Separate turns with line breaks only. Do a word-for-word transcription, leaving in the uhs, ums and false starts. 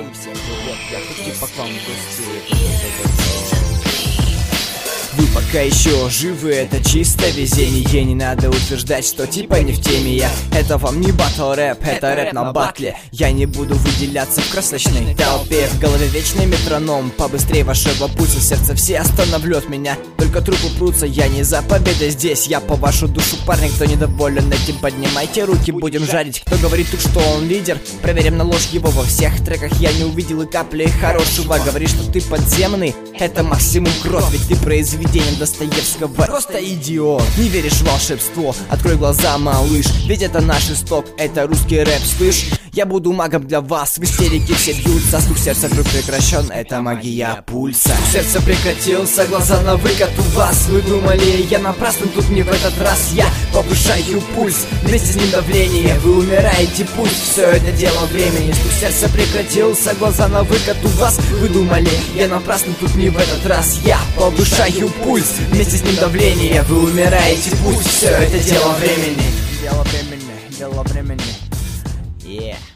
всем привет, я тут типа к вам в гости. Вы пока еще живы, это чисто везение. Не надо утверждать, что типа не в теме я. Это вам не батл рэп, это рэп на батле. Я не буду выделяться в красочной толпе. В голове вечный метроном, побыстрее вашего пульса. Сердце все остановлет меня, только трупы прутся. Я не за победой здесь, я по вашу душу. Парни, кто недоволен этим, поднимайте руки, будем жарить. Кто говорит тут, что он лидер, проверим на ложь его. Во всех треках я не увидел и капли хорошего. Говоришь, что ты подземный, это максимум кров. Ведь ты произведение Достоевского, просто идиот. Не веришь в волшебство, открой глаза, малыш. Ведь это наш исток, это русский рэп, слышь. Я буду магом для вас, в истерике все бьются. Стук сердца вдруг прекращен, это магия пульса. Сердце прекратился, глаза на выкат у вас. Вы думали, я напрасно, тут не в этот раз. Я повышаю пульс, вместе с ним давление. Вы умираете, пусть все это дело времени. Стук сердца прекратился, глаза на выкат у вас. Вы думали, я напрасно, тут не в этот раз. Я повышаю пульс, вместе с ним давление. Вы умираете, пусть все это дело времени. Дело времени, дело времени. Yeah.